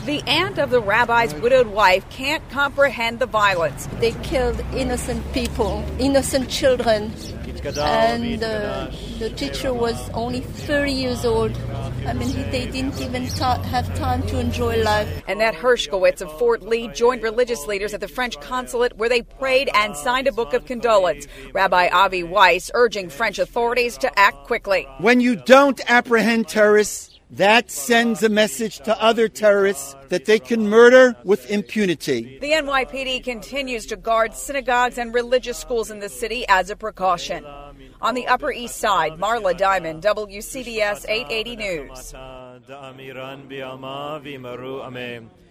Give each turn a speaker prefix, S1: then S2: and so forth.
S1: The aunt of the rabbi's widowed wife can't comprehend the violence.
S2: They killed innocent people, innocent children, and the teacher was only 30 years old. I mean, they didn't even have time to enjoy life.
S1: Annette Hershkowitz of Fort Lee joined religious leaders at the French consulate where they prayed and signed a book of condolence. Rabbi Avi Weiss urging French authorities to act quickly.
S3: When you don't apprehend terrorists, that sends a message to other terrorists that they can murder with impunity.
S1: The NYPD continues to guard synagogues and religious schools in the city as a precaution. On the Upper East Side, Marla Diamond, WCBS 880 News.